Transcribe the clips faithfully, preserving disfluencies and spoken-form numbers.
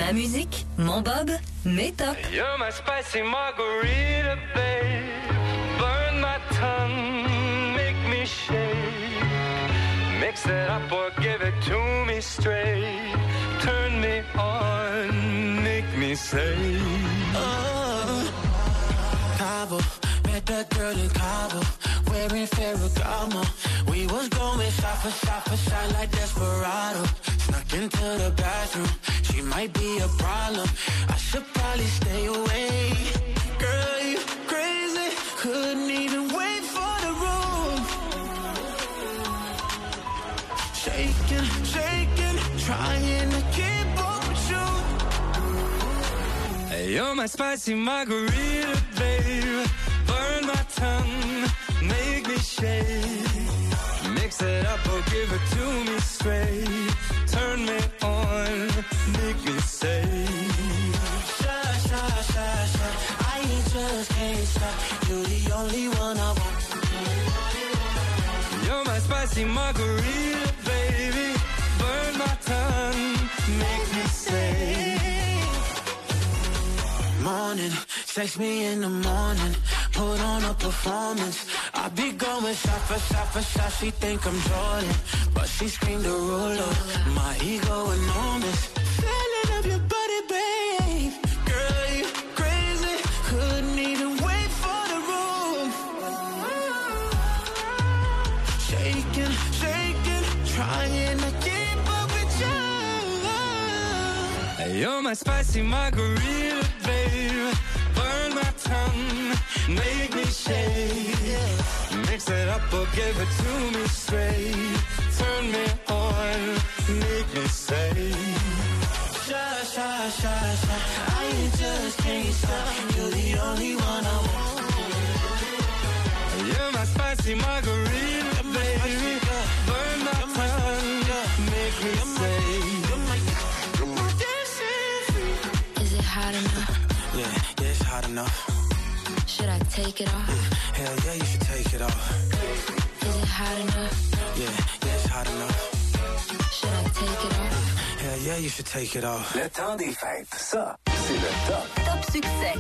Ma musique, mon Bob, mes tops. You're my spicy margarita, babe. Burn my tongue, make me shake. Mix it up or give it to me straight. Turn me on, make me say. Oh, Cabo, met that girl in Cabo, wearing Ferragamo. We was going shot for shot for shot like Desperado. Snuck into the bathroom, she might be a problem. I should probably stay away. Girl, you crazy, couldn't even wait for the room. Shaking, shaking, trying to keep up with you. Hey, you're my spicy margarita, babe. Burn my tongue, make me shake. Mix it up or give it to me straight. Turn me on, make me say. Shy, shy, shy, shy, I just can't stop. You're the only one I want. You're my spicy margarita, baby. Burn my tongue, make me say. Morning, text me in the morning, put on a performance. I be going shot for shot for shot, she think I'm Jordan, but she screamed a ruler, my ego enormous. Filling up your body, babe. Girl, you crazy, couldn't even wait for the room. Shaking, shaking, trying to keep up with you. Hey, you're my spicy margarita, babe. Burn my tongue, make me shake. Mix it up or give it to me straight. Turn me on, make me say. Shy, shy, shy, shy, I just can't stop. You're the only one I want. You're my spicy margarita, baby. Burn my tongue, make me say. Is it hot enough? Yeah, yeah, it's hot enough. Should I take it off? Yeah, hell yeah, you should take it off. Is it hot enough? Yeah, yeah, it's hot enough. Should I take it off? Hell yeah, you should take it off. Le temps des fêtes, ça, c'est le top. Top succès.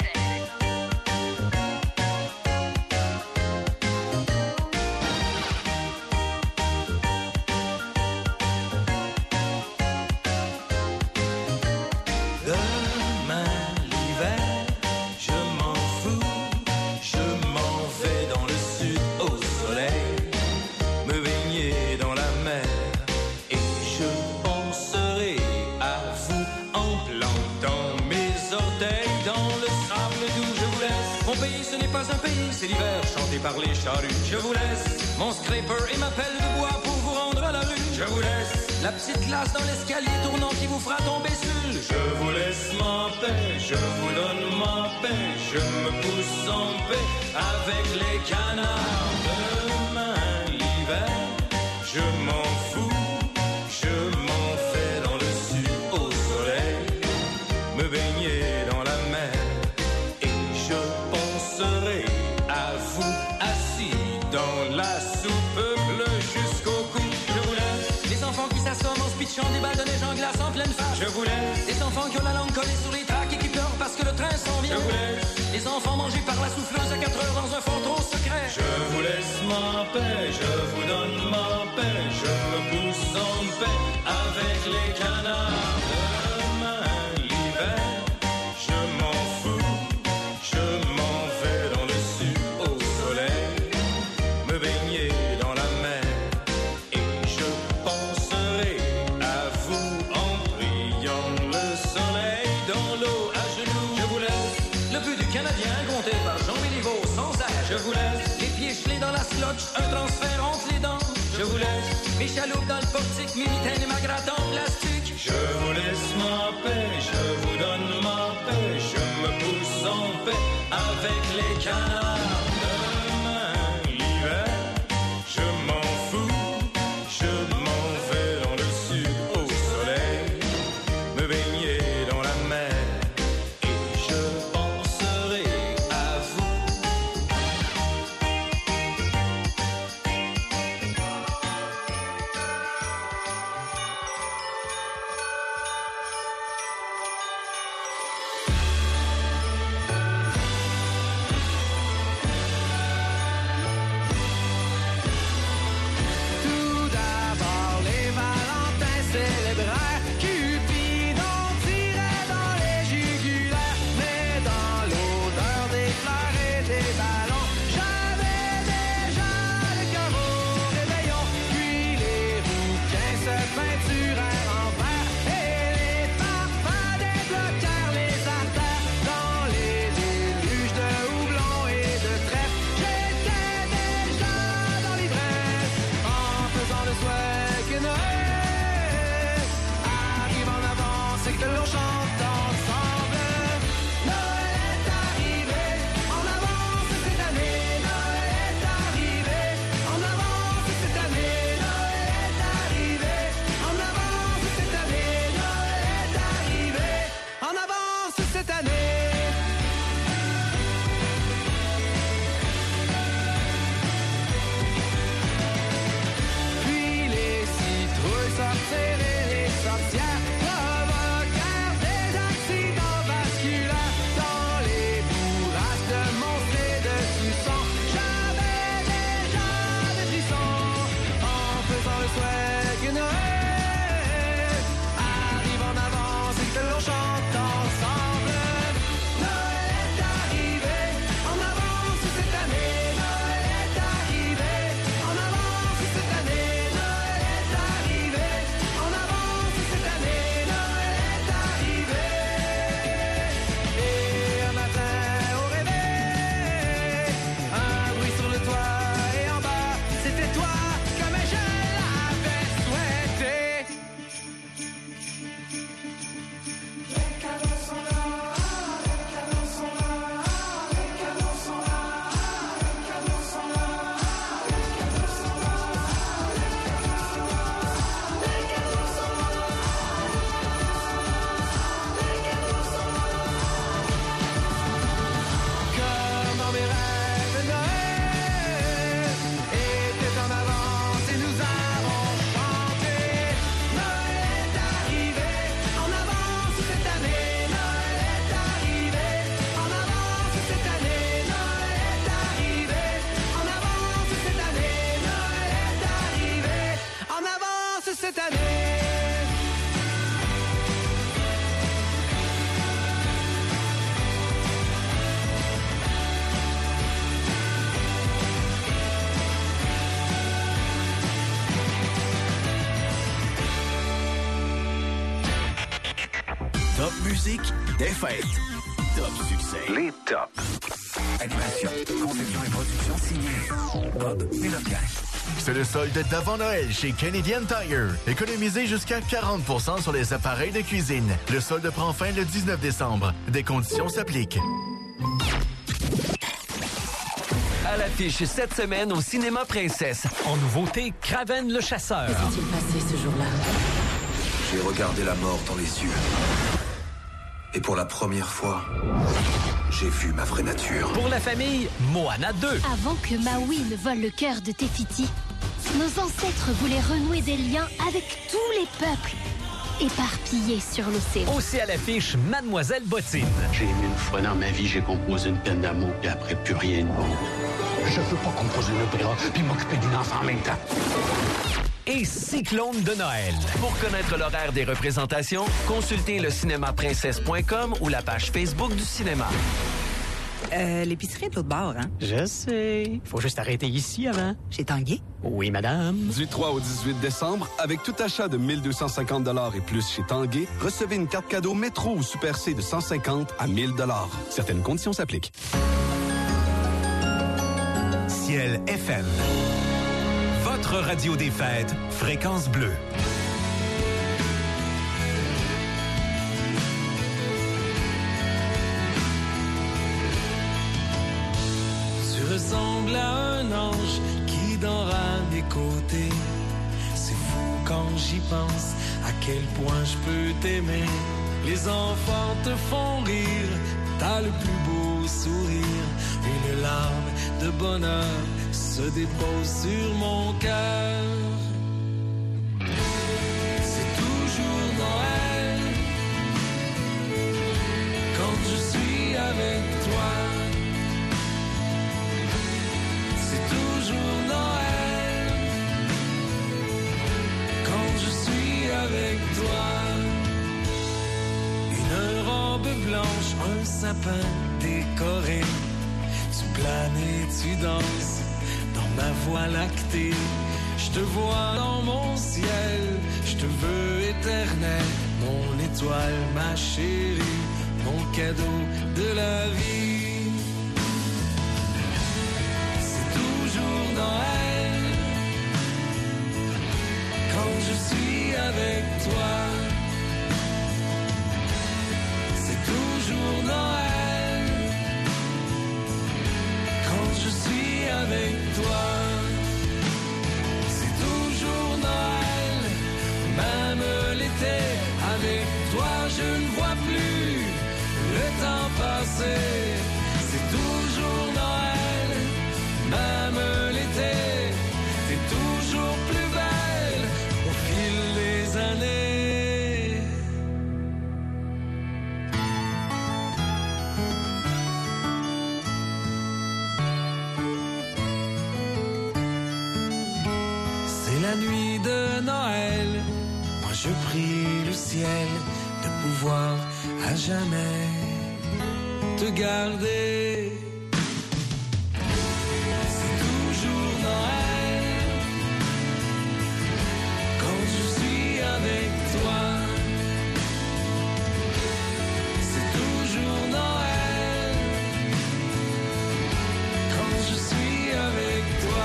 Ce n'est pas un pays, c'est l'hiver, chanté par les charrues. Je vous laisse mon scraper et ma pelle de bois pour vous rendre à la rue. Je vous laisse la petite glace dans l'escalier tournant qui vous fera tomber sur. Je vous laisse ma paix, je vous donne ma paix. Je me pousse en paix avec les canards. Demain l'hiver, je m'en fous, je m'en vais dans le sud au soleil, me baigner dans la mer. À vous assis dans la soupe bleue jusqu'au cou. Je vous laisse les enfants qui s'assomment en se pitchant des balles de neige en glace en pleine face. Je vous laisse les enfants qui ont la langue collée sur les tracks et qui pleurent parce que le train s'en vient. Je vous laisse les enfants mangés par la souffleuse à quatre heures dans un fond trop secret. Je vous laisse ma paix, je vous donne ma paix. Je me pousse en paix avec les canards. Demain l'hiver, je m'en fous, je m'en vais dans le sud au soleil, me baigner dans la mer, et je penserai à vous en priant le soleil dans l'eau à genoux. Je vous laisse le but du Canadien compté par Jean Béliveau sans âge. Je vous laisse les pieds gelés dans la slotch, un transfert entre les dents. Je vous laisse mes chaloupes dans le portique, mes mitaines et ma gratte en plastique. Je vous laisse ma paix, je vous donne ma paix. Je me pousse en paix avec les canards. Demain l'hiver, je m'en fous, je m'en vais dans le sud au soleil, me baigner dans la mer, et je penserai à vous. musique des fêtes. Top succès. Les tops. Animation, conception et production signée Bob Péloquin. C'est le solde d'avant Noël chez Canadian Tire. Économisez jusqu'à quarante pour cent sur les appareils de cuisine. Le solde prend fin le dix-neuf décembre. Des conditions s'appliquent. À l'affiche cette semaine au Cinéma Princesse. En nouveauté, Kraven le chasseur. Que s'est-il passé ce jour-là? J'ai regardé la mort dans les yeux. Et pour la première fois, j'ai vu ma vraie nature. Pour la famille, Moana deux. Avant que Maui ne vole le cœur de Tefiti, nos ancêtres voulaient renouer des liens avec tous les peuples éparpillés sur l'océan. Aussi à l'affiche, Mademoiselle Bottine. J'ai aimé une fois dans ma vie, j'ai composé une peine d'amour, puis après, plus rien de bon. Je peux pas composer un opéra, puis m'occuper d'une enfant en même temps. Et Cyclone de Noël. Pour connaître l'horaire des représentations, consultez le cinéma princesse point com ou la page Facebook du cinéma. Euh, l'épicerie est de l'autre bord, hein? Je sais. Faut juste arrêter ici avant. Chez Tanguay? Oui, madame. Du trois au dix-huit décembre, avec tout achat de mille deux cent cinquante dollars et plus chez Tanguay, recevez une carte cadeau Métro ou Super C de cent cinquante à mille dollars. Certaines conditions s'appliquent. Ciel F M. Votre radio des fêtes, Fréquence Bleue. Tu ressembles à un ange qui dort à mes côtés. C'est fou quand j'y pense, à quel point je peux t'aimer. Les enfants te font rire, t'as le plus beau sourire. Une larme de bonheur se dépose sur mon cœur. C'est toujours Noël quand je suis avec toi. C'est toujours Noël quand je suis avec toi. Une robe blanche, un sapin décoré. Tu planes et tu danses dans ma voie lactée. Je te vois dans mon ciel, je te veux éternel. Mon étoile, ma chérie, mon cadeau de la vie. C'est toujours Noël quand je suis avec toi. C'est toujours Noël je suis avec toi. C'est toujours Noël, même l'été. Avec toi je ne vois plus le temps passer. C'est toujours Noël, même l'été. T'es toujours plus belle au fil des années. La nuit de Noël, moi je prie le ciel de pouvoir à jamais te garder. C'est toujours Noël quand je suis avec toi. C'est toujours Noël quand je suis avec toi.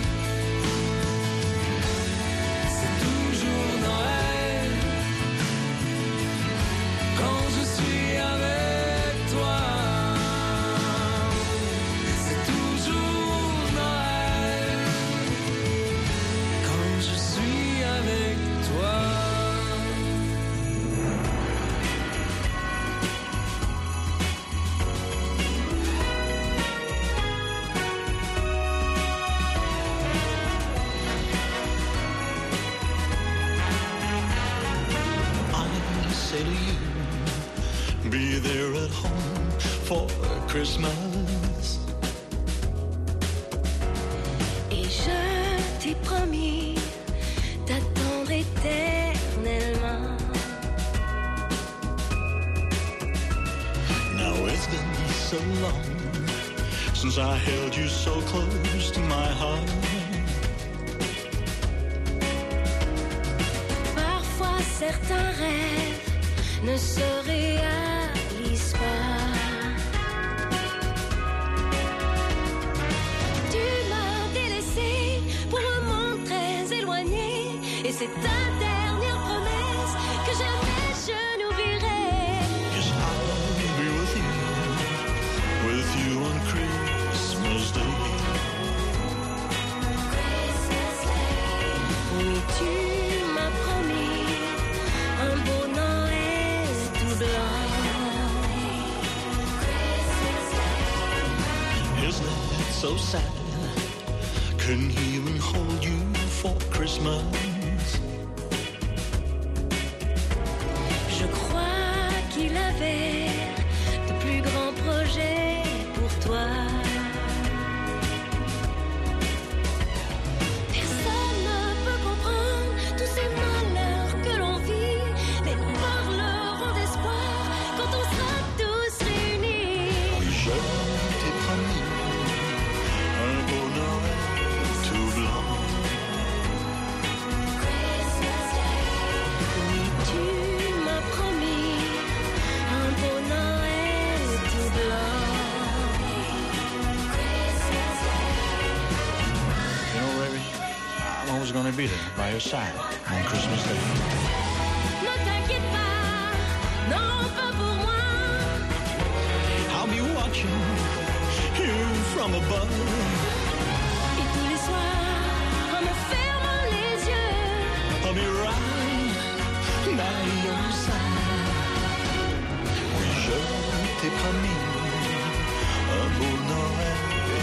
Be there at home for Christmas. Et je t'ai promis d'attendre éternellement. Now it's been so long since I held you so close to my heart. Parfois certains rêves ne se réalisent so sad. Couldn't even hold you for Christmas. Je crois qu'il avait de plus grands projets pour toi. Personne ne peut comprendre tous ces malheurs que l'on vit, mais nous parlerons d'espoir quand on sera tous réunis. Oui, je t'ai promis un beau Noël tout blanc. Oui, tu m'as promis un beau Noël tout blanc. You know, Ravi, I'm always going to be there by your side on Christmas Day. Ne t'inquiète pas, non pas pour moi. I'll be watching you from above.